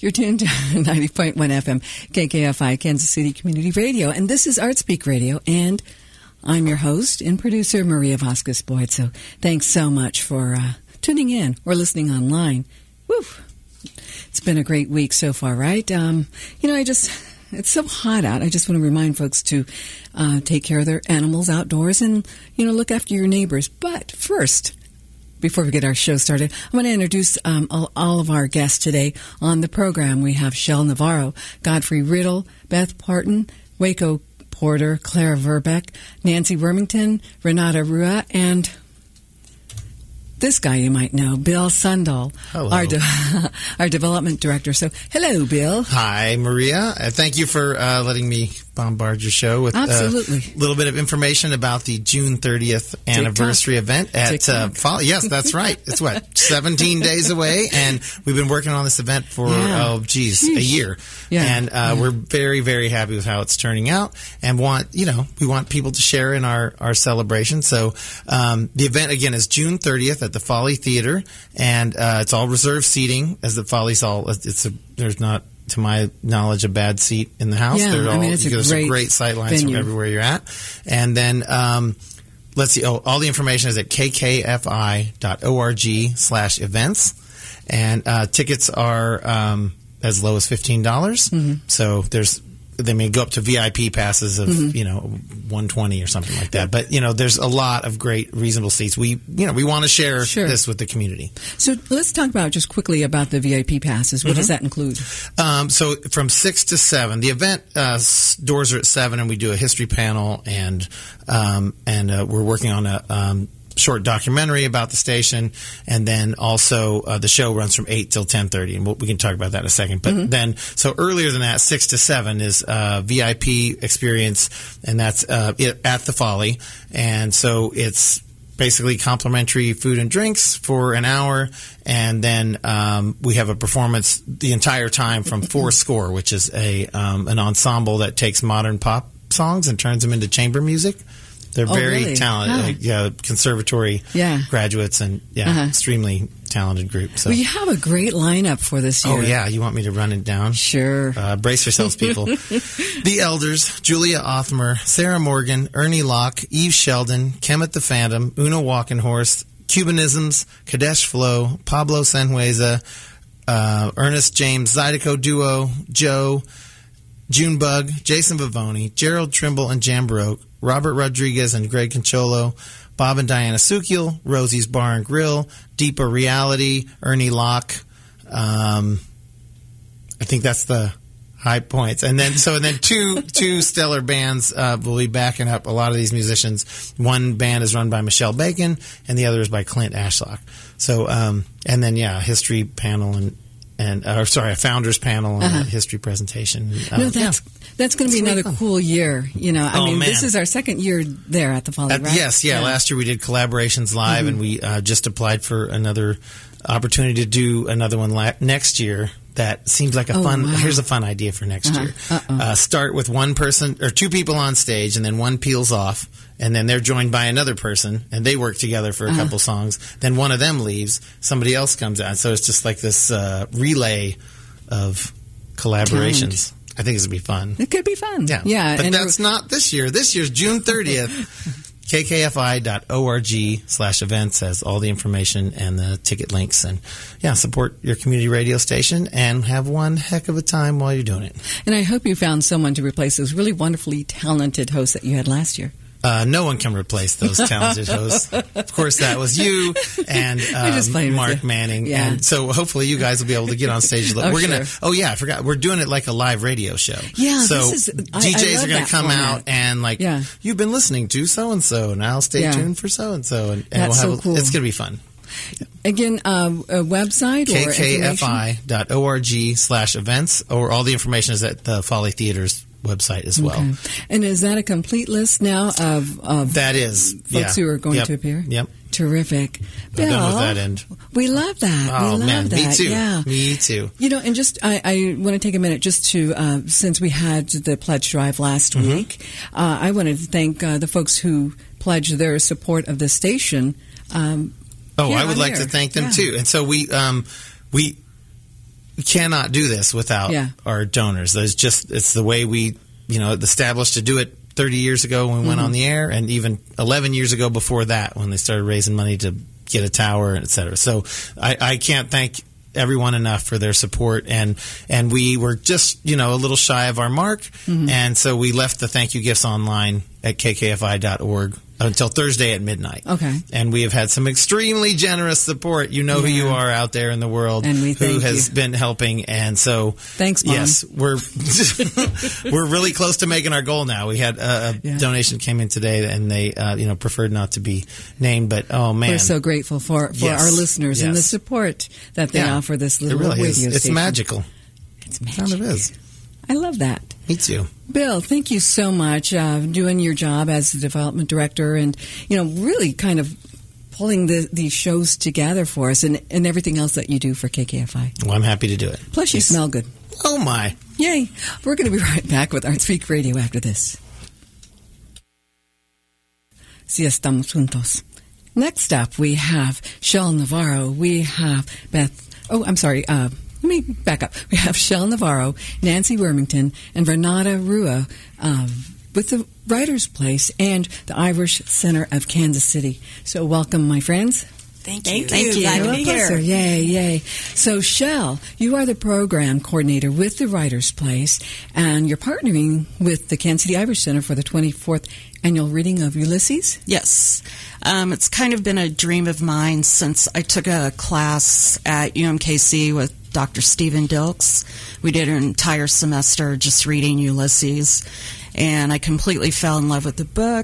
You're tuned to 90.1 FM, KKFI, Kansas City Community Radio. And this is ArtSpeak Radio. And I'm your host and producer, Maria Vasquez Boyd. So thanks so much for tuning in or listening online. Woo! It's been a great week so far, right? It's so hot out. I just want to remind folks to take care of their animals outdoors and, look after your neighbors. But first, before we get our show started, I want to introduce all of our guests today on the program. We have Shel Navarro, Godfrey Riddle, Beth Parton, Waco Porter, Clara Verbeck, Nancy Wormington, Renata Rua, and this guy you might know, Bill Sundahl, our development director. So, hello, Bill. Hi, Maria. Thank you for letting me bombard your show with a little bit of information about the June 30th anniversary event at Folly. Yes, that's right. It's 17 days away, and we've been working on this event for a year. Yeah. And we're very, very happy with how it's turning out, and we want people to share in our celebration. So the event again is June 30th at the Folly Theater, and it's all reserved seating, as the Folly's there's not, to my knowledge, a bad seat in the house. Yeah, there's a great sight lines from everywhere you're at. And then, let's see, all the information is at kkfi.org/events. And tickets are as low as $15. Mm-hmm. So they may go up to VIP passes of, $120 or something like that. But, there's a lot of great, reasonable seats. We want to share this with the community. So let's talk about just quickly about the VIP passes. What does that include? So from 6 to 7, the event doors are at 7, and we do a history panel, and we're working on a short documentary about the station, and then also the show runs from 8 till 10:30, and we can talk about that in a second. But then, so earlier than that, 6 to 7 is VIP experience, and that's at the Folly, and so it's basically complimentary food and drinks for an hour, and then we have a performance the entire time from Four Score, which is an ensemble that takes modern pop songs and turns them into chamber music. They're very talented, conservatory graduates, and extremely talented group. So. Well, you have a great lineup for this year. Oh, yeah. You want me to run it down? Sure. Brace yourselves, people. The Elders, Julia Othmer, Sarah Morgan, Ernie Locke, Eve Sheldon, Kemet the Phantom, Una Walkenhorst, Cubanisms, Kadesh Flow, Pablo Sanhueza, Ernest James Zydeco Duo, Joe, Junebug, Jason Vivoni, Gerald Trimble and Jan Baroque, Robert Rodriguez and Greg Concholo, Bob and Diana Sukiel, Rosie's Bar and Grill, Deepa Reality, Ernie Locke. I think that's the high points. And then two stellar bands will be backing up a lot of these musicians. One band is run by Michelle Bacon, and the other is by Clint Ashlock. So, and then a history panel a founders panel and a history presentation. That's going to be another cool year. This is our second year there at the Folly, right? Yes, Last year we did Collaborations Live, and we just applied for another opportunity to do another one next year. That seems like a fun. Wow. Here's a fun idea for next year. Start with one person or two people on stage, and then one peels off, and then they're joined by another person, and they work together for a couple songs. Then one of them leaves, somebody else comes out. So it's just like this relay of collaborations. Talent. I think this would be fun. It could be fun. Yeah. But that's not this year. This year's June 30th. kkfi.org/events has all the information and the ticket links. And, support your community radio station and have one heck of a time while you're doing it. And I hope you found someone to replace those really wonderfully talented hosts that you had last year. No one can replace those talented hosts. Of course, that was you and Mark Manning. Yeah. And so hopefully you guys will be able to get on stage. I forgot. We're doing it like a live radio show. Yeah. So DJs are going to come out and you've been listening to so-and-so. Now stay tuned for so-and-so. And that's we'll so cool. It's going to be fun. Again, a website or kkfi.org/events, or all the information is at the Folly Theater's website as well. Okay. And is that a complete list now of that is folks who are going to appear? Yep. Terrific. Bill, done with that end. We love that. Oh, we love man. that. Me too. Yeah. Me too. And just, I want to take a minute just to, since we had the pledge drive last week, I wanted to thank the folks who pledged their support of the station. I would like to thank them too. And so we we cannot do this without our donors. It's the way we, established to do it 30 years ago when we went on the air, and even 11 years ago before that when they started raising money to get a tower, et cetera. So I can't thank everyone enough for their support, and we were just a little shy of our mark, and so we left the thank you gifts online at kkfi.org until Thursday at midnight. Okay. And we have had some extremely generous support. You know who you are out there in the world, and we who has been helping. And so, thanks, Mom. Yes, we're we're really close to making our goal now. We had a donation came in today, and they preferred not to be named. But oh man, we're so grateful for our listeners and the support that they offer this little radio station. It's magical. It's magical. It kind of is. I love that. Me too. Bill, thank you so much doing your job as the development director, and really kind of pulling these shows together for us, and everything else that you do for KKFI. Well, I'm happy to do it. Plus, you smell good. Oh my! Yay! We're going to be right back with ArtSpeak Radio after this. Si estamos juntos. Next up, we have Shell Navarro. We have Beth. Oh, I'm sorry. Let me back up. We have Shell Navarro, Nancy Wormington, and Renata Rua with the Writers' Place and the Irish Center of Kansas City. So welcome, my friends. Thank you. Glad to be here. Yay, yay. So, Shell, you are the program coordinator with the Writers' Place, and you're partnering with the Kansas City Irish Center for the 24th annual reading of Ulysses? Yes. It's kind of been a dream of mine since I took a class at UMKC with Dr. Stephen Dilks. We did an entire semester just reading Ulysses, and I completely fell in love with the book.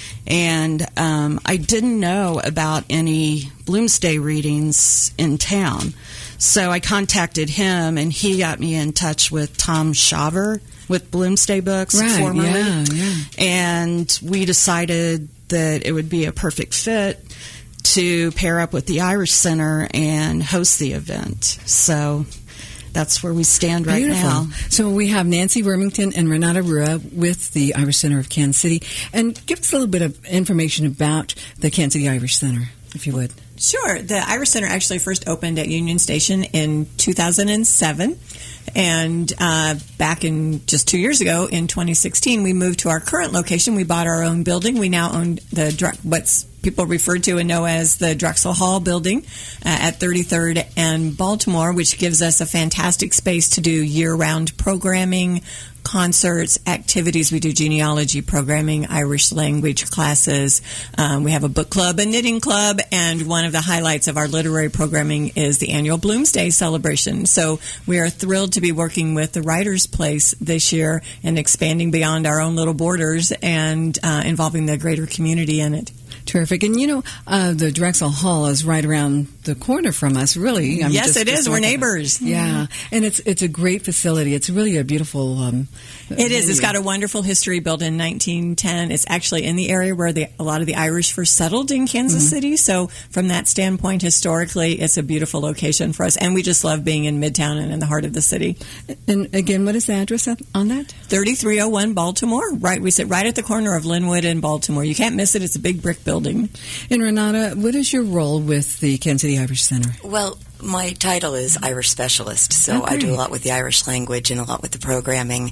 And I didn't know about any Bloomsday readings in town. So I contacted him, and he got me in touch with Tom Shaver with Bloomsday Books, formerly. Yeah. And we decided that it would be a perfect fit to pair up with the Irish Center and host the event. So that's where we stand right now. So we have Nancy Wormington and Renata Rua with the Irish Center of Kansas City. And give us a little bit of information about the Kansas City Irish Center, if you would. Sure. The Irish Center actually first opened at Union Station in 2007. And back in just 2 years ago, in 2016, we moved to our current location. We bought our own building. We now own what's people refer to and know as the Drexel Hall building at 33rd and Baltimore, which gives us a fantastic space to do year-round programming, concerts, activities. We do genealogy programming, Irish language classes. We have a book club, a knitting club, and one of the highlights of our literary programming is the annual Bloomsday celebration. So we are thrilled to be working with the Writers' Place this year and expanding beyond our own little borders and involving the greater community in it. Terrific. And, the Drexel Hall is right around the corner from us, really. Yes, it is. We're neighbors. Yeah. And it's a great facility. It's really a beautiful It is. It's got a wonderful history, built in 1910. It's actually in the area where a lot of the Irish first settled in Kansas City. So from that standpoint, historically, it's a beautiful location for us. And we just love being in Midtown and in the heart of the city. And again, what is the address on that? 3301 Baltimore. Right. We sit right at the corner of Linwood and Baltimore. You can't miss it. It's a big brick building. And Renata, what is your role with the Kansas City Irish Center? Well, my title is Irish Specialist, so I do a lot with the Irish language and a lot with the programming.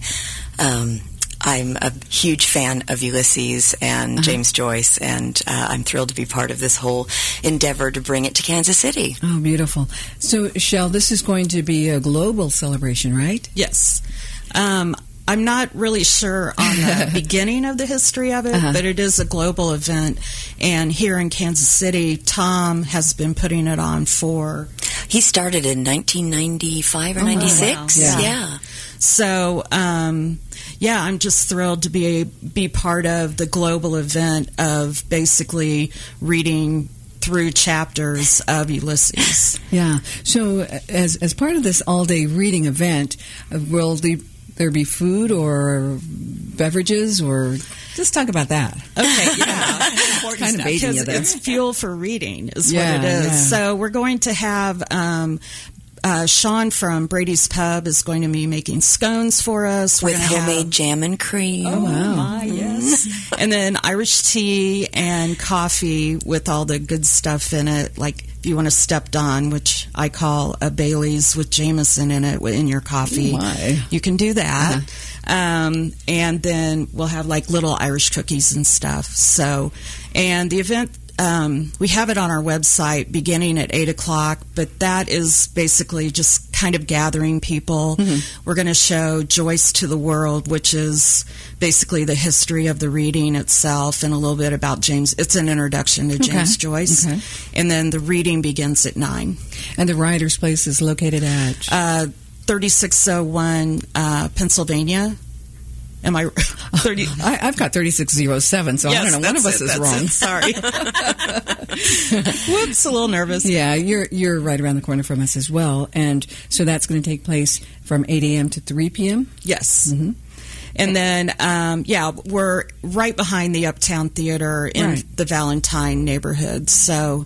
I'm a huge fan of Ulysses and James Joyce, and I'm thrilled to be part of this whole endeavor to bring it to Kansas City. Oh, beautiful. So, Shell, this is going to be a global celebration, right? Yes. I'm not really sure on the beginning of the history of it, but it is a global event. And here in Kansas City, Tom has been putting it on for... He started in 1995 or 96. Wow. Yeah. So, I'm just thrilled to be part of the global event of basically reading through chapters of Ulysses. Yeah. So, as part of this all-day reading event, will there be food or beverages, or just talk about that? Okay, yeah. Kind of baiting you there. It's fuel for reading is what it is. Yeah. So we're going to have Sean from Brady's Pub is going to be making scones for us. With homemade jam and cream. Oh, wow. Yes. And then Irish tea and coffee with all the good stuff in it, like if you want a stepped on, which I call a Bailey's with Jameson in it in your coffee, you can do that. And then we'll have like little Irish cookies and stuff. So, and the event, we have it on our website beginning at 8 o'clock, but that is basically just kind of gathering people. We're going to show Joyce to the World, which is basically the history of the reading itself and a little bit about James. It's an introduction to James Joyce. And then the reading begins at 9. And the Writer's Place is located at? 3601 Pennsylvania. Am I 30? I've got 3607, so yes, I don't know. One of us is wrong. Sorry. Whoops, a little nervous. Yeah, you're right around the corner from us as well. And so that's going to take place from 8 a.m. to 3 p.m.? Yes. And then, we're right behind the Uptown Theater in the Valentine neighborhood. So,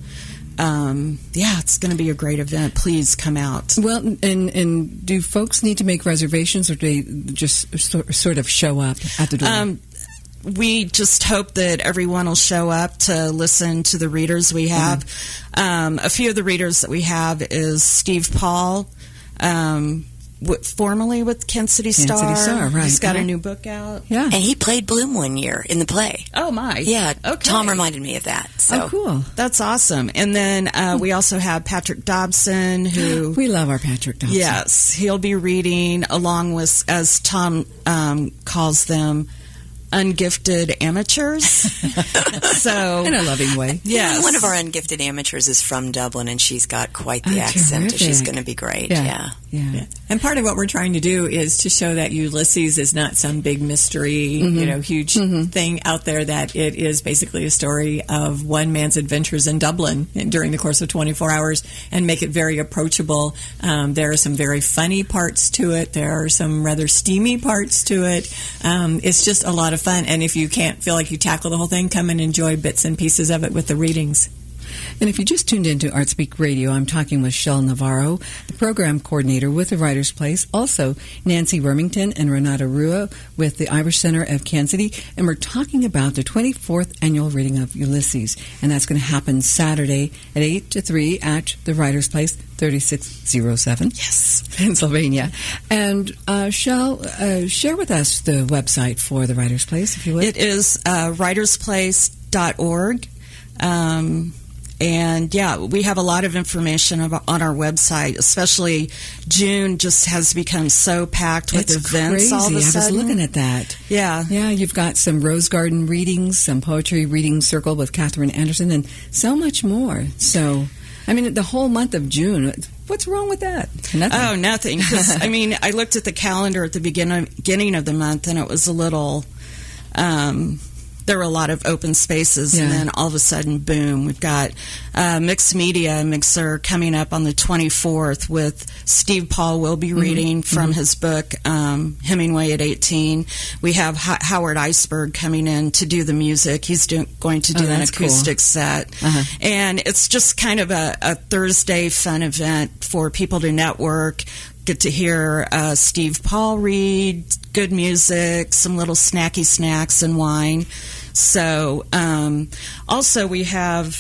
it's going to be a great event. Please come out. Well, and do folks need to make reservations, or do they just sort of show up at the door? We just hope that everyone will show up to listen to the readers we have. A few of the readers that we have is Steve Paul, formerly with Kansas City Star. Right. He's got a new book out. Yeah. And he played Bloom one year in the play. Oh, my. Yeah. Okay. Tom reminded me of that. So. Oh, cool. That's awesome. And then we also have Patrick Dobson, who... We love our Patrick Dobson. Yes. He'll be reading along with, as Tom calls them, ungifted amateurs. So in a loving way. Yes. One of our ungifted amateurs is from Dublin, and she's got quite the accent. Terrific. She's going to be great. Yeah. And part of what we're trying to do is to show that Ulysses is not some big mystery, huge thing out there, that it is basically a story of one man's adventures in Dublin during the course of 24 hours, and make it very approachable. There are some very funny parts to it. There are some rather steamy parts to it. It's just a lot of fun. And if you can't feel like you tackle the whole thing, come and enjoy bits and pieces of it with the readings. And if you just tuned into ArtSpeak Radio, I'm talking with Shel Navarro, the program coordinator with the Writer's Place, also Nancy Wormington and Renata Rua with the Irish Center of Kansas City, and we're talking about the 24th annual reading of Ulysses, and that's going to happen Saturday at 8 to 3 at the Writer's Place, 3607, Pennsylvania. And Shel, share with us the website for the Writer's Place, if you would. It is writersplace.org. And we have a lot of information on our website, especially June just has become so packed with events crazy. All of a sudden. I was looking at that. Yeah, you've got some Rose Garden readings, some poetry reading circle with Catherine Anderson, and so much more. So, I mean, the whole month of June, what's wrong with that? Nothing. Oh, nothing. 'Cause, I mean, I looked at the calendar at the beginning of the month, and it was a little... there were a lot of open spaces, and then all of a sudden, boom, we've got Mixed Media Mixer coming up on the 24th with Steve Paul will be reading from his book, Hemingway at 18. We have Howard Iceberg coming in to do the music. He's going to do an acoustic set. And it's just kind of a Thursday fun event for people to network, get to hear Steve Paul read, good music, some little snacky snacks and wine. So, also we have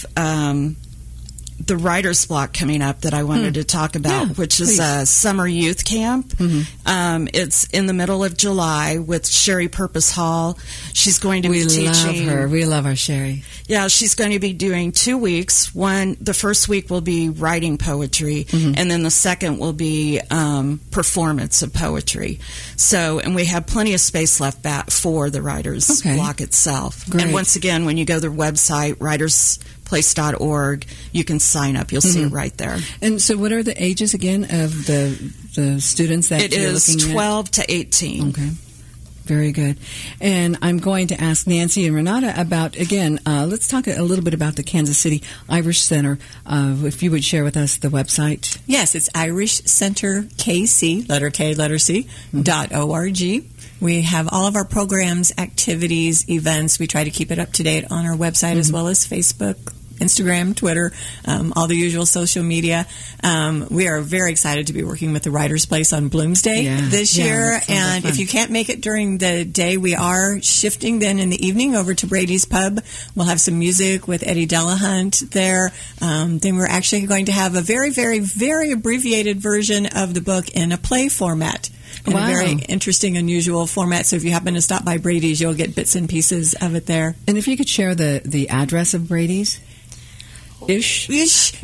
the Writer's Block coming up that I wanted to talk about, which is a summer youth camp. It's in the middle of July with Sherry Purpose Hall. She's going to be teaching. We love her. We love our Sherry. Yeah, she's going to be doing 2 weeks. The first week will be writing poetry, and then the second will be performance of poetry. So, and we have plenty of space left back for the Writer's Block itself. Great. And once again, when you go to the website, writersplace.org, you can sign up. You'll see it right there. And so what are the ages again of the students that you're looking at? It is 12 to 18. Okay. Very good. And I'm going to ask Nancy and Renata about, again, let's talk a little bit about the Kansas City Irish Center. If you would share with us the website. Yes, it's Irish Center KC, letter K, letter C, .org. We have all of our programs, activities, events. We try to keep it up to date on our website as well as Facebook Instagram, Twitter, all the usual social media. We are very excited to be working with the Writers' Place on Bloomsday this year. And if you can't make it during the day, we are shifting then in the evening over to Brady's Pub. We'll have some music with Eddie Delahunt there. Then we're actually going to have a very, very, very abbreviated version of the book in a play format. In a very interesting, unusual format. So if you happen to stop by Brady's, you'll get bits and pieces of it there. And if you could share the address of Brady's? Ish. It's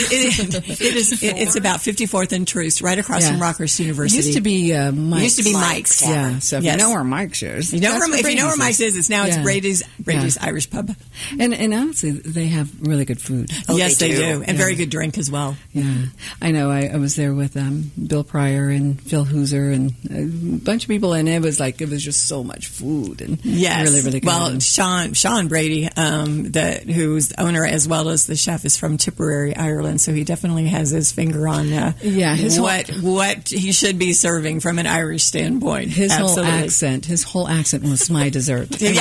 about 54th and Troost, right across from Rockhurst University. It used to be Mike's. Used to be Mike's. Yeah. So if you know where Mike's is, if you know where Mike's is, it's Brady's Irish Pub. And honestly, they have really good food. Yes, they do, and very good drink as well. Yeah, I know. I was there with Bill Pryor and Phil Hooser and a bunch of people, and it was just so much food and really, really good. Well, Sean Brady, who's owner as well as the chef, is from Tipperary, Ireland, so he definitely has his finger on what he should be serving from an Irish standpoint. His whole accent was my dessert. Really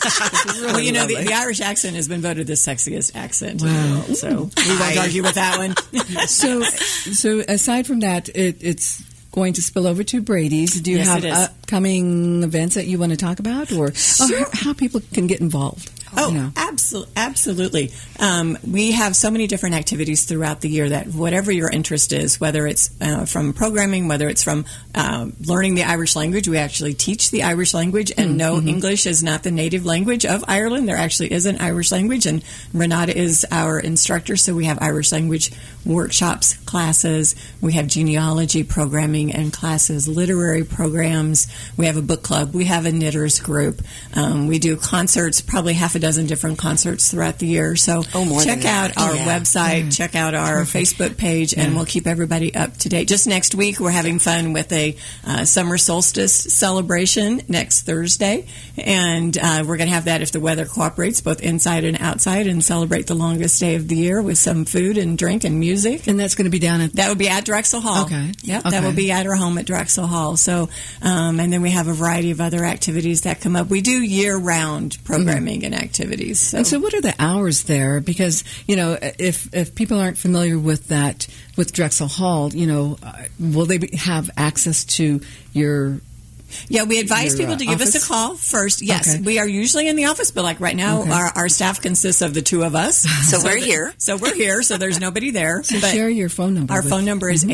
the Irish accent has been voted the sexiest accent in the world, so we won't argue with that one. So aside from that, it's going to spill over to Brady's. Do you have upcoming events that you want to talk about, or how people can get involved? Absolutely. We have so many different activities throughout the year that whatever your interest is, whether it's from programming, whether it's from learning the Irish language, we actually teach the Irish language, and English is not the native language of Ireland. There actually is an Irish language, and Renata is our instructor, so we have Irish language workshops, classes. We have genealogy programming and classes, literary programs. We have a book club. We have a knitters group. We do concerts, probably half a dozen different concerts throughout the year. So check out our website, check out our Facebook page, and we'll keep everybody up to date. Just next week, we're having fun with a summer solstice celebration next Thursday, and we're going to have that if the weather cooperates, both inside and outside, and celebrate the longest day of the year with some food and drink and music. And that's going to be down at... That would be at Drexel Hall. Okay. Yep, that will be at our home at Drexel Hall. So, and then we have a variety of other activities that come up. We do year-round programming and activities. And so what are the hours there? Because, if people aren't familiar with that, with Drexel Hall, will they have access to your... Yeah, we advise people to give us a call first. Yes, we are usually in the office, but like right now, our staff consists of the two of us. So we're here. So there's nobody there. So share your phone number. Our phone number is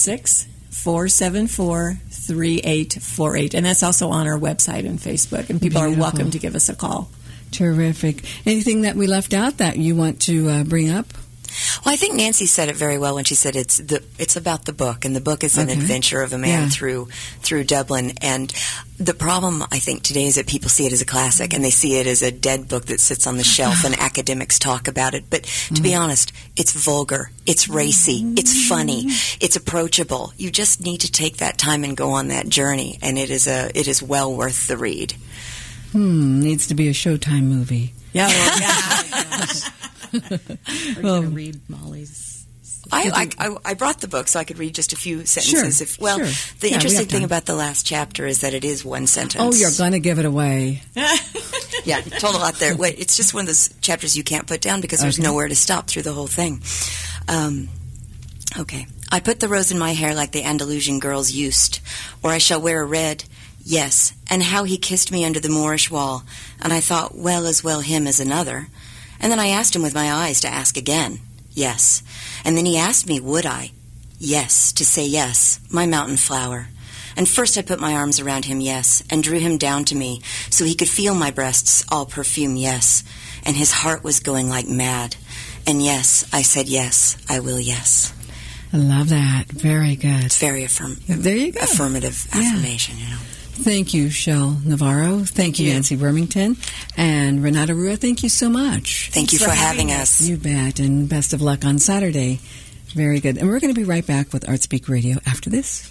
816-474-3848. And that's also on our website and Facebook. And people are welcome to give us a call. Terrific. Anything that we left out that you want to bring up? Well, I think Nancy said it very well when she said it's about the book, and the book is an adventure of a man through Dublin. And the problem, I think, today is that people see it as a classic, and they see it as a dead book that sits on the shelf, and academics talk about it. But to be honest, it's vulgar, it's racy, it's funny, it's approachable. You just need to take that time and go on that journey, and it is well worth the read. Needs to be a Showtime movie. Yeah. We're going to read Molly's. I brought the book so I could read just a few sentences. The interesting thing about the last chapter is that it is one sentence. Oh, you're going to give it away. Yeah, told a lot there. Wait, it's just one of those chapters you can't put down because there's nowhere to stop through the whole thing. Okay. I put the rose in my hair like the Andalusian girls used, or I shall wear a red. Yes, and how he kissed me under the Moorish wall, and I thought, well as well him as another. And then I asked him with my eyes to ask again. Yes. And then he asked me, would I? Yes, to say yes, my mountain flower. And first I put my arms around him, yes, and drew him down to me, so he could feel my breasts all perfume, yes. And his heart was going like mad. And yes, I said yes, I will, yes. I love that. Very good. It's very there you go. Affirmative affirmation, Thank you, Shell Navarro. Thank you, Nancy Wormington. And Renata Rua, thank you so much. Thank you for having us. You bet. And best of luck on Saturday. Very good. And we're going to be right back with ArtSpeak Radio after this.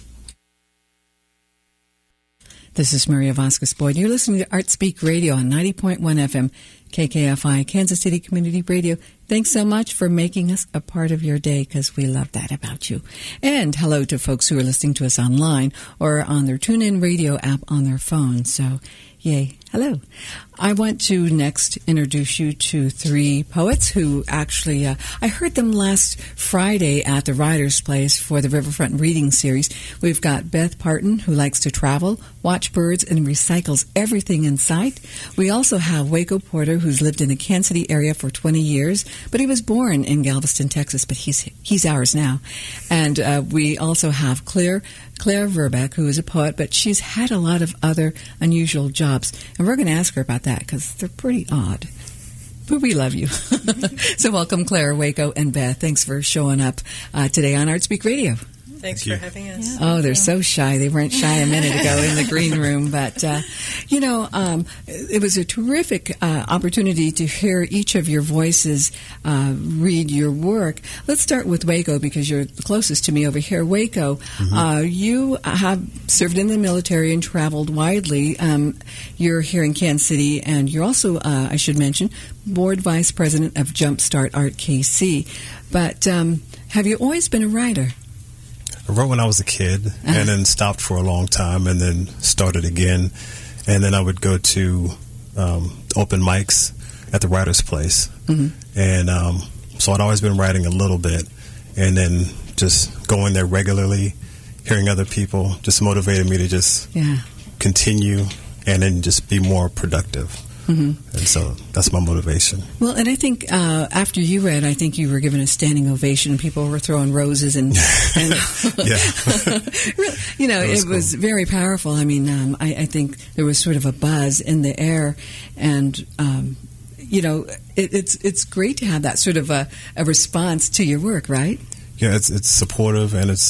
This is Maria Vasquez Boyd. You're listening to ArtSpeak Radio on 90.1 FM, KKFI, Kansas City Community Radio. Thanks so much for making us a part of your day, because we love that about you. And hello to folks who are listening to us online or on their TuneIn Radio app on their phone. So, yay. Hello. I want to next introduce you to three poets who actually, I heard them last Friday at the Writer's Place for the Riverfront Reading Series. We've got Beth Parton, who likes to travel, watch birds, and recycles everything in sight. We also have Waco Porter, who's lived in the Kansas City area for 20 years, but he was born in Galveston, Texas, but he's ours now. And we also have Claire Verbeck, who is a poet, but she's had a lot of other unusual jobs. And we're going to ask her about that because they're pretty odd. But we love you. So welcome, Claire, Waco, and Beth. Thanks for showing up today on ArtSpeak Radio. Thanks for having us. Yeah, oh, they're so shy. They weren't shy a minute ago in the green room. But, it was a terrific opportunity to hear each of your voices read your work. Let's start with Waco, because you're the closest to me over here. Waco, you have served in the military and traveled widely. You're here in Kansas City, and you're also, I should mention, board vice president of Jumpstart Art KC. But have you always been a writer? I wrote when I was a kid, and then stopped for a long time, and then started again. And then I would go to open mics at the Writer's Place. And so I'd always been writing a little bit. And then just going there regularly, hearing other people, just motivated me to just continue and then just be more productive. And so that's my motivation. Well, and I think after you read, I think you were given a standing ovation, and people were throwing roses and it was very powerful. I mean, I think there was sort of a buzz in the air, and it's great to have that sort of a response to your work, right? Yeah, it's supportive, and it's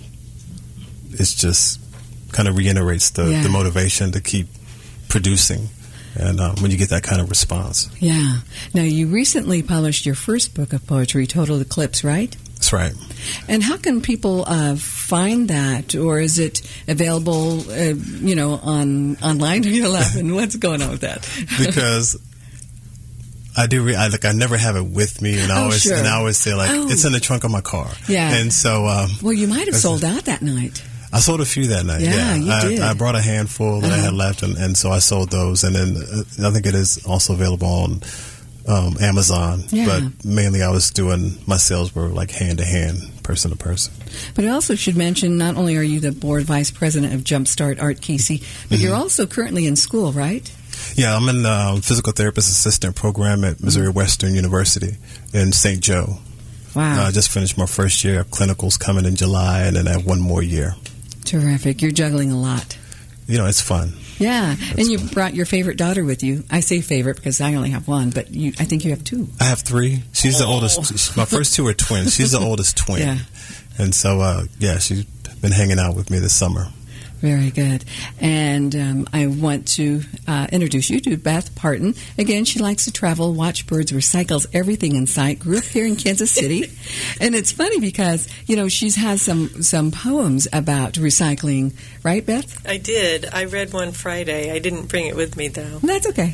just kind of reiterates the motivation to keep producing. And when you get that kind of response. Yeah. Now, you recently published your first book of poetry, Total Eclipse, right? That's right. And how can people find that? Or is it available, online? You're laughing. What's going on with that? Because I do. I never have it with me, and I always say it's in the trunk of my car. Yeah. And so. Well, you might have sold out that night. I sold a few that night. Yeah, you did. I brought a handful that I had left, and so I sold those. And then I think it is also available on Amazon. Yeah. But mainly I was doing, my sales were like hand-to-hand, person-to-person. But I also should mention, not only are you the board vice president of Jumpstart Art KC, but you're also currently in school, right? Yeah, I'm in the physical therapist assistant program at Missouri Western University in St. Joe. Wow. I just finished my first year of clinicals coming in July, and then I have one more year. Terrific. You're juggling a lot. It's fun. Yeah. And you brought your favorite daughter with you. I say favorite because I only have one, but I think you have two. I have three. She's the oldest. My first two are twins. She's the oldest twin. Yeah. And so, she's been hanging out with me this summer. Very good. And I want to introduce you to Beth Parton. Again, she likes to travel, watch birds, recycles everything in sight. Grew up here in Kansas City. And it's funny because, she has some poems about recycling. Right, Beth? I did. I read one Friday. I didn't bring it with me, though. That's okay.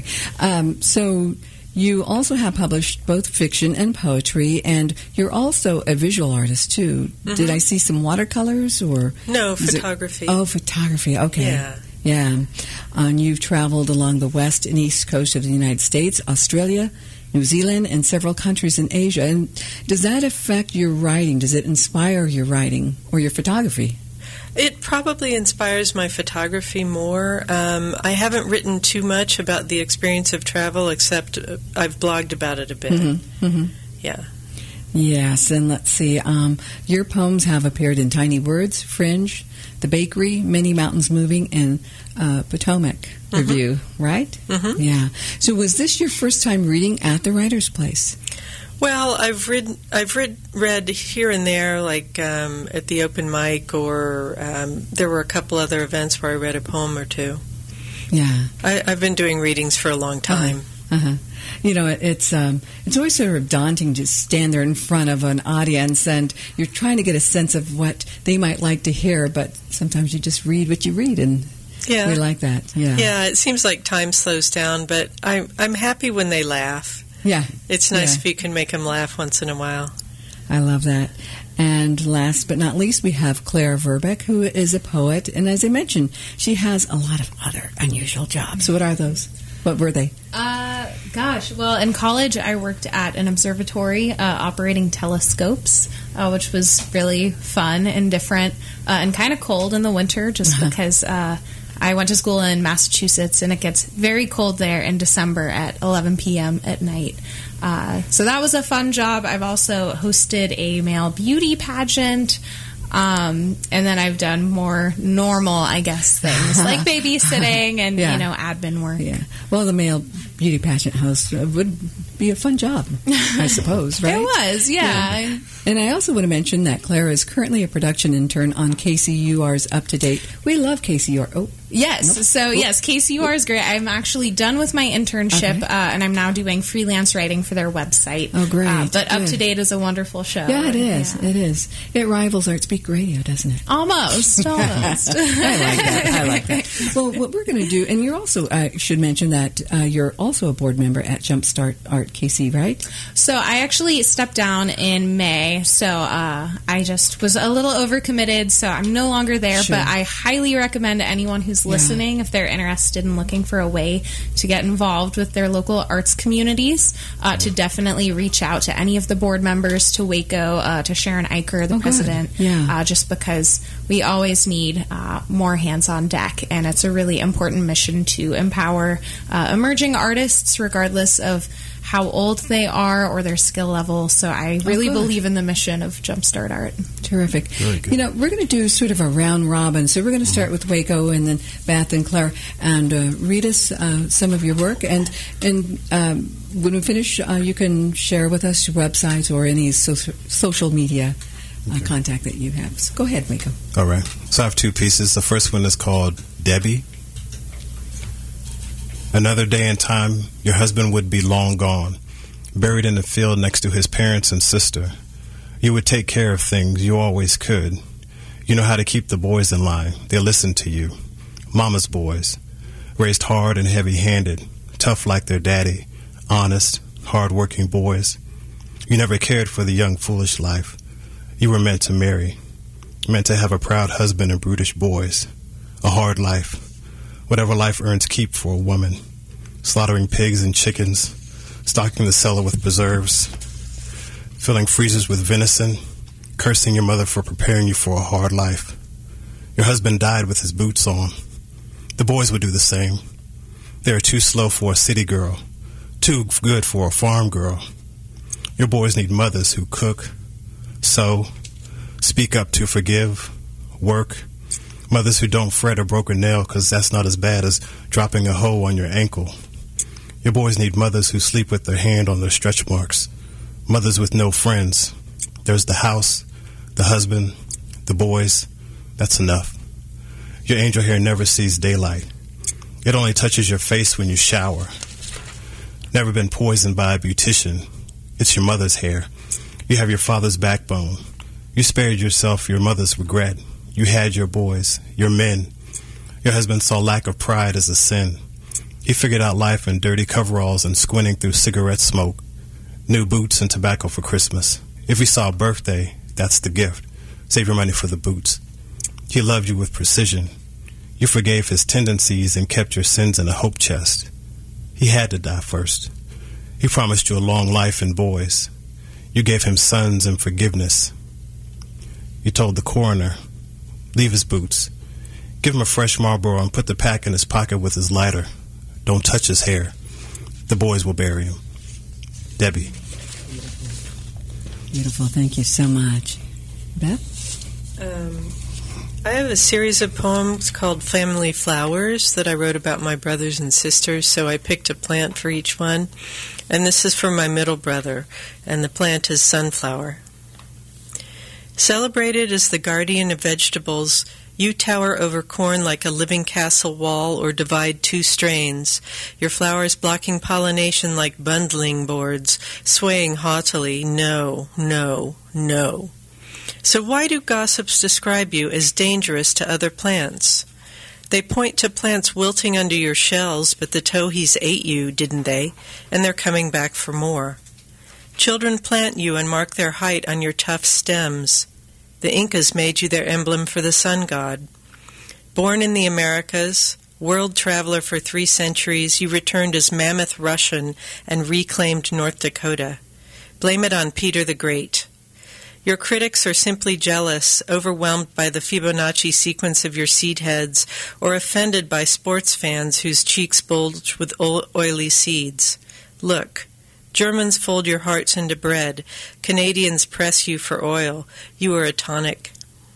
So you also have published both fiction and poetry, and you're also a visual artist, too. Did I see some watercolors? Or no, photography. Photography. Okay. Yeah. And you've traveled along the west and east coast of the United States, Australia, New Zealand, and several countries in Asia. And does that affect your writing? Does it inspire your writing or your photography? It probably inspires my photography more. I haven't written too much about the experience of travel, except I've blogged about it a bit. Yeah. Yes, and let's see. Your poems have appeared in Tiny Words, Fringe, The Bakery, Many Mountains Moving, and Potomac Review, right? Yeah. So was this your first time reading at the Writer's Place? Well, I've read here and there, like at the open mic, or there were a couple other events where I read a poem or two. Yeah, I've been doing readings for a long time. It's always sort of daunting to stand there in front of an audience, and you're trying to get a sense of what they might like to hear, but sometimes you just read what you read, and Yeah. We like that. Yeah. Yeah, it seems like time slows down, but I'm happy when they laugh. Yeah. It's nice if you can make them laugh once in a while. I love that. And last but not least, we have Claire Verbeck, who is a poet. And as I mentioned, she has a lot of other unusual jobs. What are those? What were they? Well, in college, I worked at an observatory operating telescopes, which was really fun and different and kind of cold in the winter just because I went to school in Massachusetts, and it gets very cold there in December at 11 p.m. at night. So that was a fun job. I've also hosted a male beauty pageant. And then I've done more normal, I guess, things like babysitting and, admin work. Yeah. Well, the male beauty pageant host would be a fun job, I suppose, right? It was, yeah. And I also want to mention that Claire is currently a production intern on KCUR's Up to Date. We love KCUR. Oh. Yes. Nope. So, yes, KCUR is great. I'm actually done with my internship, and I'm now doing freelance writing for their website. Oh, great. But Up to Date is a wonderful show. Yeah, it is. Yeah. It is. It rivals Art Speak Radio, doesn't it? Almost. I like that. Well, what we're going to do, and you're also, I should mention that you're also a board member at Jumpstart Art KC, right? So I actually stepped down in May, so I just was a little overcommitted, so I'm no longer there, but I highly recommend anyone who's listening, if they're interested in looking for a way to get involved with their local arts communities, to definitely reach out to any of the board members, to Waco, to Sharon Eicher, the president, just because we always need more hands on deck, and it's a really important mission to empower emerging artists regardless of how old they are or their skill level. So I really believe in the mission of Jumpstart Art. Terrific. Very good. We're going to do sort of a round robin. So we're going to start with Waco and then Beth and Claire, and read us some of your work. And when we finish, you can share with us your websites or any social media contact that you have. So go ahead, Waco. All right. So I have two pieces. The first one is called Debbie. Another day and time, your husband would be long gone, buried in the field next to his parents and sister. You would take care of things, you always could. You know how to keep the boys in line. They listen to you. Mama's boys, raised hard and heavy-handed, tough like their daddy, honest, hard-working boys. You never cared for the young, foolish life. You were meant to marry, meant to have a proud husband and brutish boys. A hard life. Whatever life earns keep for a woman. Slaughtering pigs and chickens, stocking the cellar with preserves, filling freezers with venison, cursing your mother for preparing you for a hard life. Your husband died with his boots on. The boys would do the same. They are too slow for a city girl, too good for a farm girl. Your boys need mothers who cook, sew, speak up to forgive, work. Mothers who don't fret a broken nail because that's not as bad as dropping a hoe on your ankle. Your boys need mothers who sleep with their hand on their stretch marks. Mothers with no friends. There's the house, the husband, the boys. That's enough. Your angel hair never sees daylight. It only touches your face when you shower. Never been poisoned by a beautician. It's your mother's hair. You have your father's backbone. You spared yourself your mother's regret. You had your boys, your men. Your husband saw lack of pride as a sin. He figured out life in dirty coveralls and squinting through cigarette smoke. New boots and tobacco for Christmas. If he saw a birthday, that's the gift. Save your money for the boots. He loved you with precision. You forgave his tendencies and kept your sins in a hope chest. He had to die first. He promised you a long life and boys. You gave him sons and forgiveness. You told the coroner, leave his boots. Give him a fresh Marlboro and put the pack in his pocket with his lighter. Don't touch his hair. The boys will bury him. Debbie. Beautiful. Thank you so much. Beth? I have a series of poems called Family Flowers that I wrote about my brothers and sisters, so I picked a plant for each one. And this is for my middle brother, and the plant is sunflower. Celebrated as the guardian of vegetables, you tower over corn like a living castle wall or divide two strains, your flowers blocking pollination like bundling boards, swaying haughtily, no, no, no. So why do gossips describe you as dangerous to other plants? They point to plants wilting under your shells, but the towhees ate you, didn't they? And they're coming back for more. Children plant you and mark their height on your tough stems. The Incas made you their emblem for the sun god. Born in the Americas, world traveler for 3 centuries, you returned as Mammoth Russian and reclaimed North Dakota. Blame it on Peter the Great. Your critics are simply jealous, overwhelmed by the Fibonacci sequence of your seed heads, or offended by sports fans whose cheeks bulge with oily seeds. Look, Germans fold your hearts into bread. Canadians press you for oil. You are a tonic.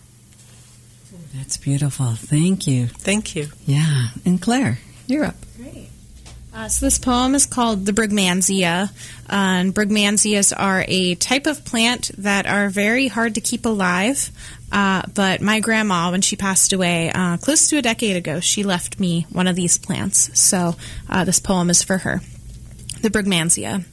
That's beautiful. Thank you. Thank you. Yeah. And Claire, you're up. Great. So this poem is called The Brugmansia. And Brugmansias are a type of plant that are very hard to keep alive. But my grandma, when she passed away close to a decade ago, she left me one of these plants. So this poem is for her. The Brugmansia.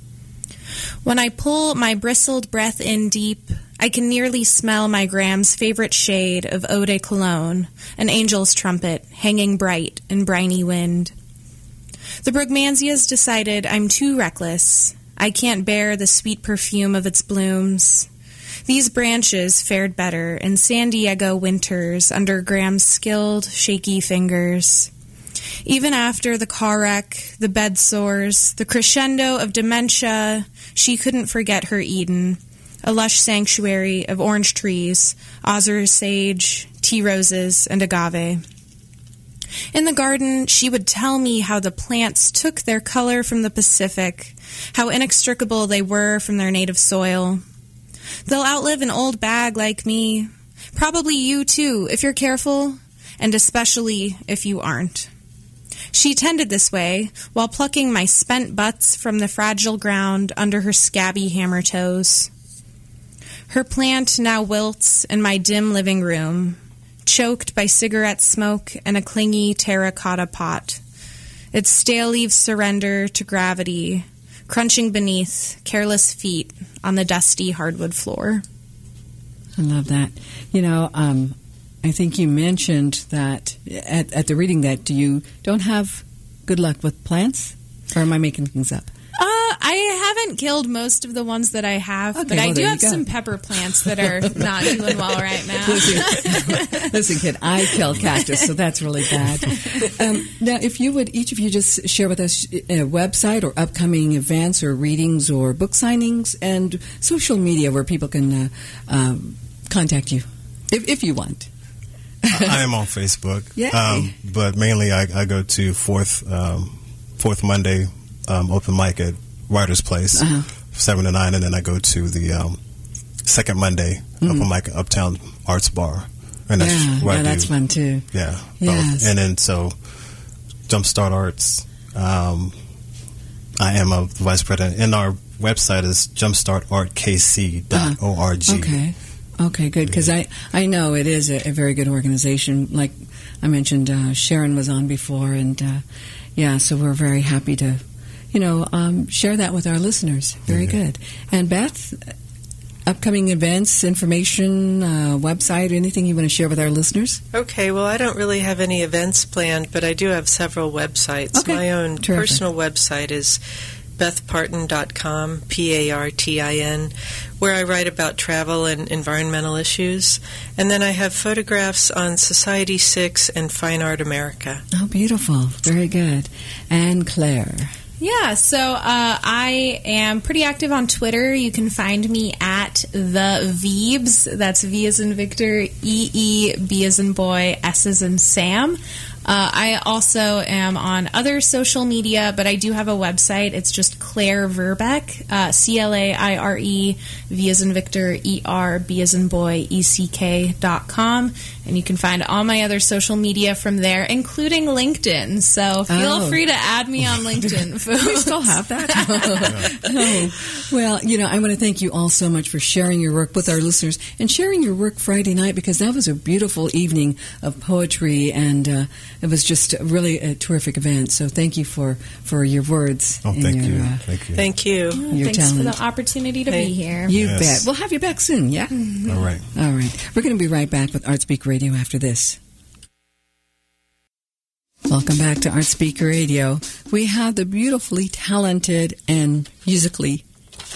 When I pull my bristled breath in deep, I can nearly smell my Graham's favorite shade of eau de cologne, an angel's trumpet hanging bright in briny wind. The Brugmansia's decided I'm too reckless. I can't bear the sweet perfume of its blooms. These branches fared better in San Diego winters under Graham's skilled, shaky fingers. Even after the car wreck, the bed sores, the crescendo of dementia, she couldn't forget her Eden, a lush sanctuary of orange trees, osier sage, tea roses, and agave. In the garden, she would tell me how the plants took their color from the Pacific, how inextricable they were from their native soil. They'll outlive an old bag like me, probably you too, if you're careful, and especially if you aren't. She tended this way while plucking my spent butts from the fragile ground under her scabby hammer toes. Her plant now wilts in my dim living room, choked by cigarette smoke and a clingy terracotta pot. Its stale leaves surrender to gravity, crunching beneath careless feet on the dusty hardwood floor. I love that. You know, I think you mentioned that at the reading that you don't have good luck with plants, or am I making things up? I haven't killed most of the ones that I have, Okay, but I well, do there have you go. some pepper plants that are not doing well right now. Listen, kid, I kill cactus, so that's really bad. Now, if you would, each of you just share with us a website or upcoming events or readings or book signings and social media where people can contact you, if you want. I am on Facebook, but mainly I go to fourth Monday open mic at Writer's Place, 7 to 9, and then I go to the second Monday open mic at Uptown Arts Bar, and that's where I do. That's fun too. Yeah, Yes. both. And then so Jumpstart Arts. I am a vice president, and our website is jumpstartartkc.org. Okay, good, because I know it is a very good organization. Like I mentioned, Sharon was on before, and so we're very happy to, share that with our listeners. Very good. And Beth, upcoming events, information, website, anything you want to share with our listeners? Okay, well, I don't really have any events planned, but I do have several websites. Okay. My own Terrific. personal website is BethPartin.com, Partin, where I write about travel and environmental issues. And then I have photographs on Society 6 and Fine Art America. Oh, beautiful. Very good. And Claire. Yeah, so I am pretty active on Twitter. You can find me at the Veebs. That's V as in Victor, E, B as in boy, S as in Sam. I also am on other social media, but I do have a website. It's just Claire Verbeck, CLAIRE, V as in Victor, ER, B as in boy, ECK.com. And you can find all my other social media from there, including LinkedIn. So feel free to add me on LinkedIn, folks. We still have that? Well, I want to thank you all so much for sharing your work with our listeners and sharing your work Friday night, because that was a beautiful evening of poetry, and it was just really a terrific event. So thank you for your words. Oh, thank you. Thank you. Your Thanks talent. for the opportunity to be here. You Yes. bet. We'll have you back soon, yeah? All right. All right. We're going to be right back with ArtSpeak Radio after this. Welcome back to Art Speak Radio. We have the beautifully talented and musically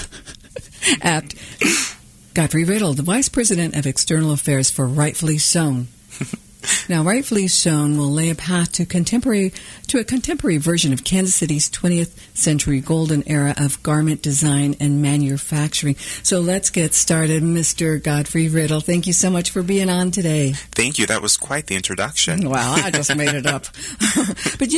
apt Godfrey Riddle, the Vice President of External Affairs for Rightfully Sewn. Now, Rightfully Sewn will lay a path to a contemporary version of Kansas City's 20th century golden era of garment design and manufacturing. So let's get started. Mr. Godfrey Riddle, thank you so much for being on today. Thank you. That was quite the introduction. Well, I just made it up. But,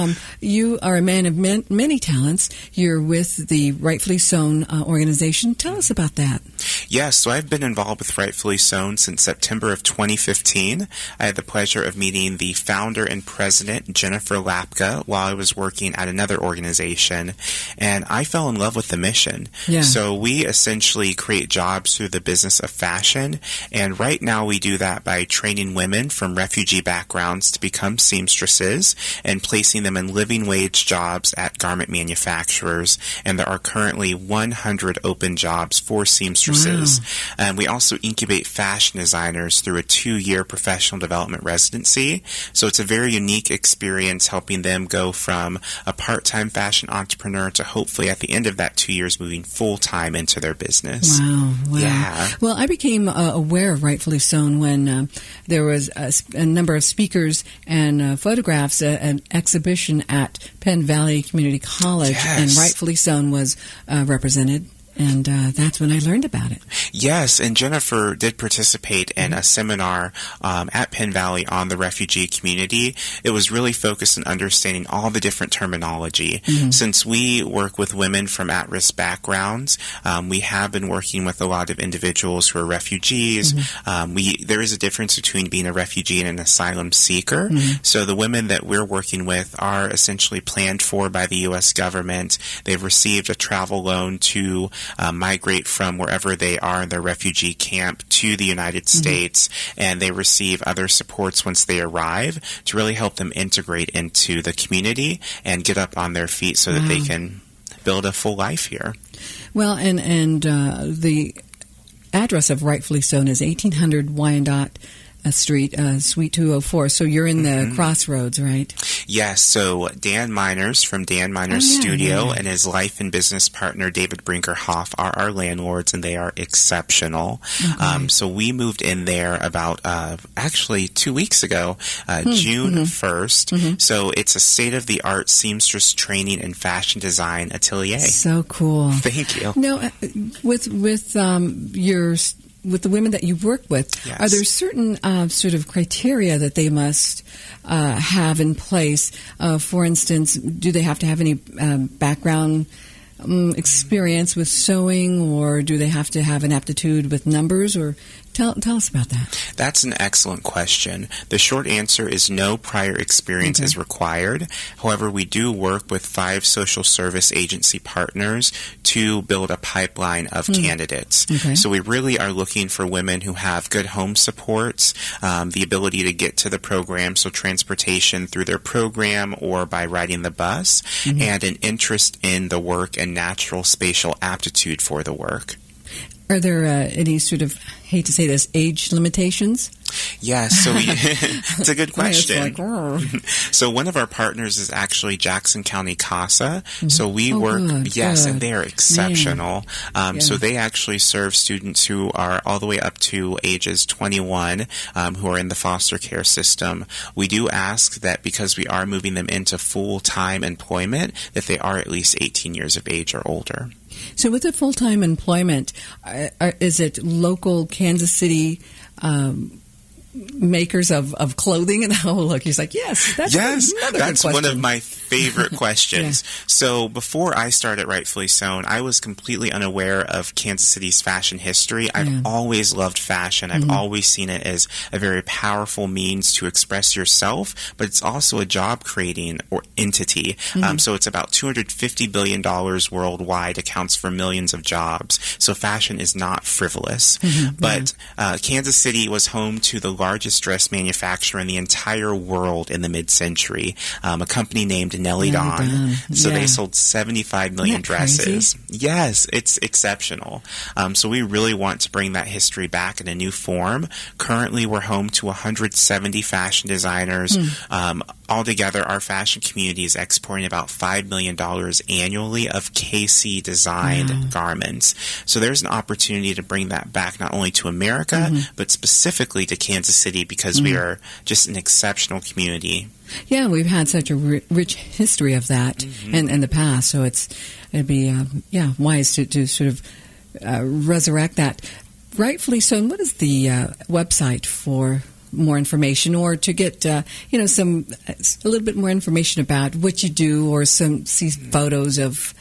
you are a man of many talents. You're with the Rightfully Sewn organization. Tell us about that. Yes, so I've been involved with Rightfully Sewn since September of 2015. I had the pleasure of meeting the founder and president, Jennifer Lapka, while I was working at another organization, and I fell in love with the mission. Yeah. So we essentially create jobs through the business of fashion, and right now we do that by training women from refugee backgrounds to become seamstresses and placing them in living wage jobs at garment manufacturers, and there are currently 100 open jobs for seamstresses. Wow. And we also incubate fashion designers through a 2-year professional development residency. So it's a very unique experience helping them go from a part-time fashion entrepreneur to hopefully at the end of that 2 years moving full-time into their business. Wow. Yeah. Well, I became aware of Rightfully Sewn when there was a number of speakers and photographs at an exhibition at Penn Valley Community College, Yes. and Rightfully Sewn was represented. And that's when I learned about it. Yes, and Jennifer did participate in a seminar at Penn Valley on the refugee community. It was really focused on understanding all the different terminology. Since we work with women from at-risk backgrounds, we have been working with a lot of individuals who are refugees. There is a difference between being a refugee and an asylum seeker. So the women that we're working with are essentially planned for by the U.S. government. They've received a travel loan to migrate from wherever they are in their refugee camp to the United States, and they receive other supports once they arrive to really help them integrate into the community and get up on their feet so that they can build a full life here. Well, and the address of Rightfully Sewn is 1800 Wyandotte Street, Suite 204. So you're in the crossroads, right? Yes. So Dan Miners from Dan Miners Studio and his life and business partner David Brinkerhoff are our landlords, and they are exceptional. Okay. So we moved in there about actually 2 weeks ago, June 1st. So it's a state-of-the-art seamstress training and fashion design atelier. So cool. Thank you. Now, with the women that you work with, Yes. are there certain sort of criteria that they must have in place? For instance, do they have to have any background experience with sewing, or do they have to have an aptitude with numbers? Or tell us about that. That's an excellent question. The short answer is no prior experience is required. However, we do work with 5 social service agency partners to build a pipeline of candidates. Okay. So we really are looking for women who have good home supports, the ability to get to the program, so transportation through their program or by riding the bus, and an interest in the work and natural spatial aptitude for the work. Are there any sort of, hate to say this, age limitations? Yes, so it's a good question. It's like, So one of our partners is actually Jackson County CASA. So we work, good, and good. they are exceptional. So they actually serve students who are all the way up to ages 21 who are in the foster care system. We do ask that because we are moving them into full-time employment, that they are at least 18 years of age or older. So with the full-time employment, is it local Kansas City makers of clothing? And look, he's like, yes, that's another that's good one of question. my favorite questions. So before I started Rightfully Sewn, I was completely unaware of Kansas City's fashion history. I've always loved fashion. I've always seen it as a very powerful means to express yourself, but it's also a job creating or entity. So it's about $250 billion worldwide, accounts for millions of jobs. So fashion is not frivolous. But Kansas City was home to the largest dress manufacturer in the entire world in the mid-century, a company named Nellie Dawn. So they sold 75 million dresses. Crazy? Yes, it's exceptional. So we really want to bring that history back in a new form. Currently, we're home to 170 fashion designers. Altogether, our fashion community is exporting about $5 million annually of KC-designed garments. So there's an opportunity to bring that back not only to America, but specifically to Kansas City, because we are just an exceptional community. Yeah, we've had such a rich history of that in the past, so it'd be wise to sort of resurrect that. Rightfully so. And what is the website for more information, or to get a little bit more information about what you do, or see photos of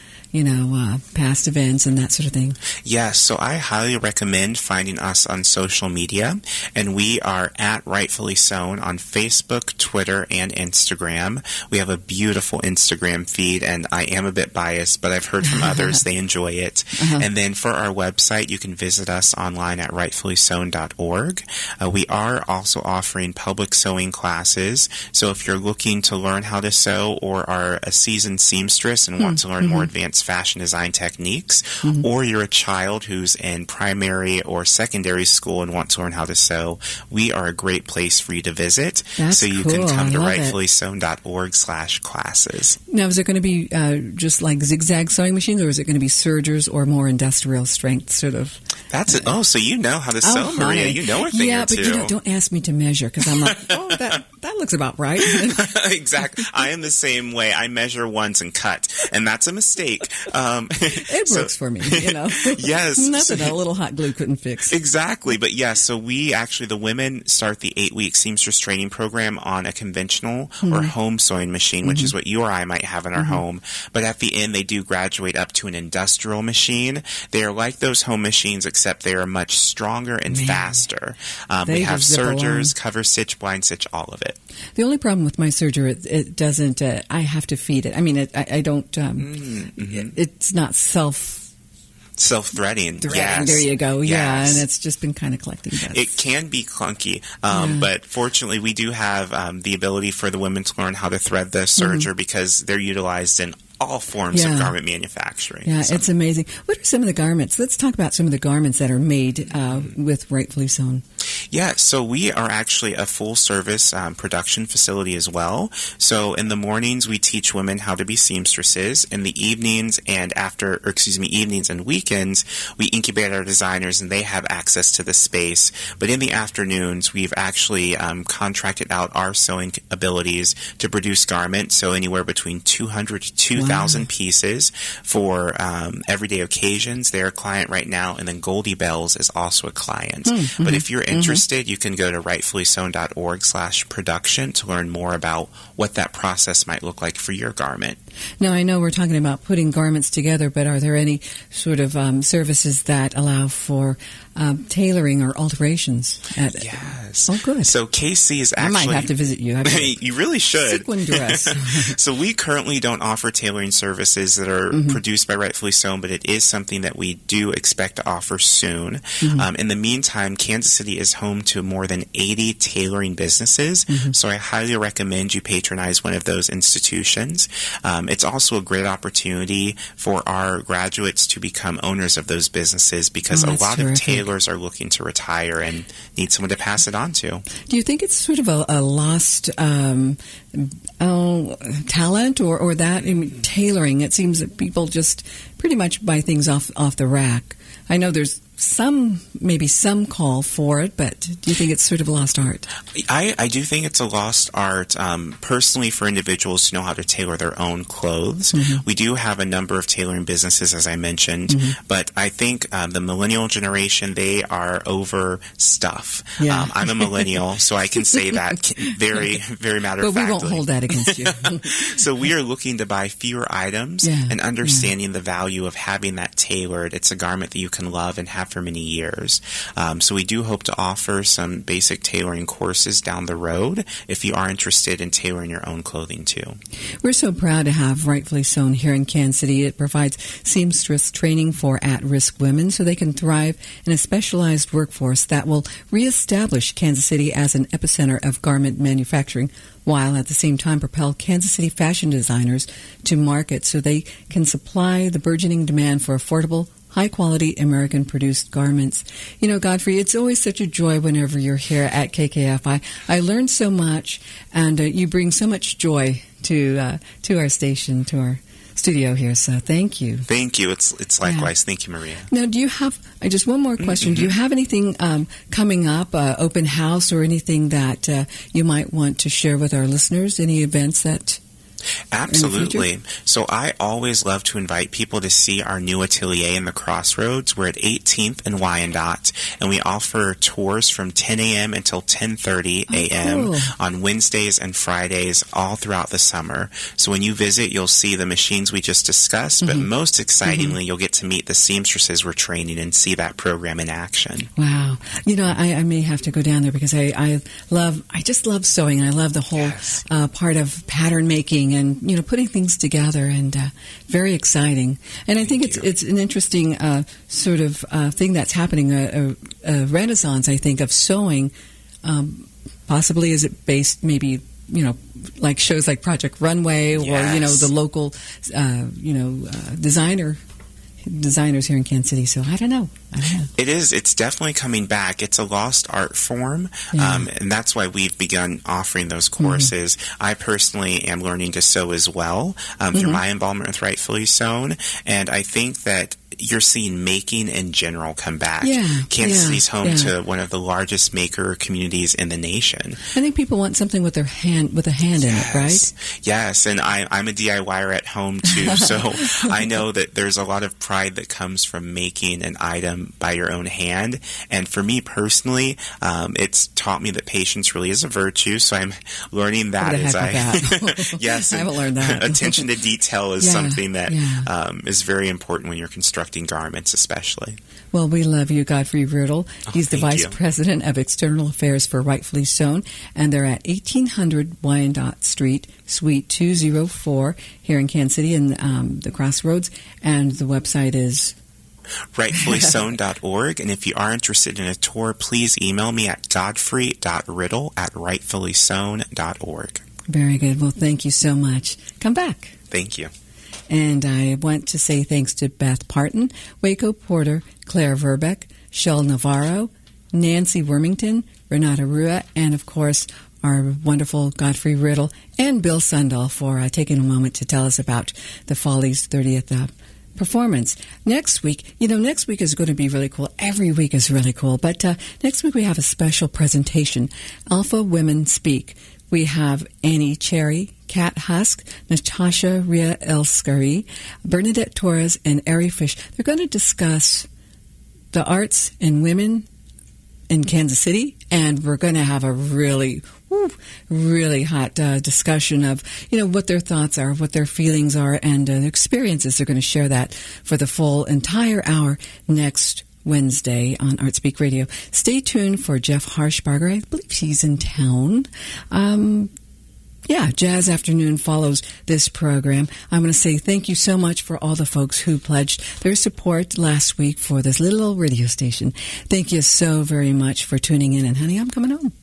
past events and that sort of thing? Yes, so I highly recommend finding us on social media, and we are at Rightfully Sewn on Facebook, Twitter, and Instagram. We have a beautiful Instagram feed, and I am a bit biased, but I've heard from others they enjoy it. And then for our website, you can visit us online at rightfullysewn.org. We are also offering public sewing classes, so if you're looking to learn how to sew, or are a seasoned seamstress and want to learn more advanced fashion design techniques, or you're a child who's in primary or secondary school and want to learn how to sew, we are a great place for you to visit. That's so you cool. can come to I love rightfullysewn.org/classes. Now, is it going to be just like zigzag sewing machines, or is it going to be sergers or more industrial strength sort of? That's it. Oh, so you know how to sew, Maria. You know a thing or two. Yeah, but don't ask me to measure, because I'm like, that looks about right. Exactly. I am the same way. I measure once and cut, and that's a mistake. It works for me, Yes. Nothing a little hot glue couldn't fix. Exactly. But yes, so the women start the 8-week seamstress training program on a conventional or home sewing machine, which is what you or I might have in our home. But at the end, they do graduate up to an industrial machine. They are like those home machines, except they are much stronger and faster. We have sergers, cover stitch, blind stitch, all of it. The only problem with my serger, it doesn't, I have to feed it. I mean, I don't, it's not self-threading. Yes. There you go. Yeah, and it's just been kind of collecting dust. It can be clunky, but fortunately we do have the ability for the women to learn how to thread the serger, because they're utilized in all forms of garment manufacturing. Yeah, it's amazing. What are some of the garments? Let's talk about some of the garments that are made with Rightfully Sewn. Yeah, so we are actually a full-service production facility as well. So in the mornings, we teach women how to be seamstresses. In the evenings and evenings and weekends, we incubate our designers, and they have access to the space. But in the afternoons, we've actually contracted out our sewing abilities to produce garments, so anywhere between 200 to 2,000 pieces for everyday occasions. They're a client right now, and then Goldie Bells is also a client. But if you're interested, you can go to rightfullysewn.org/production to learn more about what that process might look like for your garment. Now, I know we're talking about putting garments together, but are there any sort of services that allow for tailoring or alterations? Yes. Oh, good. So KC is actually... I might have to visit you. You really should. Sequin dress. So we currently don't offer tailoring services that are produced by Rightfully Sewn, but it is something that we do expect to offer soon. In the meantime, Kansas City is home to more than 80 tailoring businesses, so I highly recommend you patronize one of those institutions. It's also a great opportunity for our graduates to become owners of those businesses, because a lot of tailors are looking to retire and need someone to pass it on to. Do you think it's sort of a lost talent or that? I mean, tailoring, it seems that people just pretty much buy things off the rack. I know there's maybe some call for it, but do you think it's sort of a lost art? I do think it's a lost art, personally, for individuals to know how to tailor their own clothes. We do have a number of tailoring businesses, as I mentioned, but I think the millennial generation, they are over stuff. Yeah. I'm a millennial, so I can say that very, very matter-of-factly. But we won't hold that against you. So we are looking to buy fewer items and understanding the value of having that tailored. It's a garment that you can love and have for many years. So we do hope to offer some basic tailoring courses down the road if you are interested in tailoring your own clothing too. We're so proud to have Rightfully Sewn here in Kansas City. It provides seamstress training for at-risk women so they can thrive in a specialized workforce that will reestablish Kansas City as an epicenter of garment manufacturing, while at the same time propel Kansas City fashion designers to market so they can supply the burgeoning demand for affordable, high-quality American-produced garments. You know, Godfrey, it's always such a joy whenever you're here at KKFI. I learned so much, and you bring so much joy to our station, to our studio here, so thank you. Thank you. It's likewise. Thank you, Maria. Now, do you have, just one more question, Mm-hmm. do you have anything coming up, open house or anything that you might want to share with our listeners, any events that... Absolutely. So I always love to invite people to see our new atelier in the Crossroads. We're at 18th and Wyandotte, and we offer tours from 10 a.m. until 10:30 a.m. cool. on Wednesdays and Fridays all throughout the summer. So when you visit, you'll see the machines we just discussed, but most excitingly, you'll get to meet the seamstresses we're training and see that program in action. Wow. You know, I may have to go down there because I just love sewing, and I love the whole part of pattern making and, you know, putting things together, and very exciting. And I think it's an interesting sort of thing that's happening, a renaissance, I think, of sewing. Possibly is it based maybe, you know, like shows like Project Runway or, you know, the local, designers here in Kansas City. So I don't know. It is. It's definitely coming back. It's a lost art form, and that's why we've begun offering those courses. I personally am learning to sew as well through my involvement with Rightfully Sewn, and I think that you're seeing making in general come back. Kansas City's home to one of the largest maker communities in the nation. I think people want something with a hand in it, right? Yes, and I'm a DIYer at home too, so I know that there's a lot of pride that comes from making an item by your own hand. And for me personally, it's taught me that patience really is a virtue, so I'm learning that as yes, I haven't learned that. Attention to detail is something that is very important when you're constructing garments, especially. Well, we love you, Godfrey Riddle. He's the Vice President of External Affairs for Rightfully Sewn, and they're at 1800 Wyandotte Street, Suite 204, here in Kansas City in the Crossroads, and the website is rightfullysewn.org, and if you are interested in a tour, please email me at godfrey.riddle@rightfullysewn.org. Very good. Well, thank you so much. Come back. Thank you. And I want to say thanks to Beth Parton, Waco Porter, Claire Verbeck, Shell Navarro, Nancy Wormington, Renata Rua, and, of course, our wonderful Godfrey Riddle, and Bill Sundahl for taking a moment to tell us about the Follies' 30th performance. Next week is going to be really cool. Every week is really cool. But next week we have a special presentation, Alpha Women Speak. We have Annie Cherry, Kat Husk, Natasha Ria Elskari, Bernadette Torres, and Ari Fish. They're going to discuss the arts and women in Kansas City, and we're going to have a really hot discussion of, you know, what their thoughts are, what their feelings are, and their experiences. They're going to share that for the full entire hour next Wednesday on ArtSpeak Radio. Stay tuned for Jeff Harshbarger. I believe he's in town. Jazz Afternoon follows this program. I'm going to say thank you so much for all the folks who pledged their support last week for this little old radio station. Thank you so very much for tuning in. And honey, I'm coming home.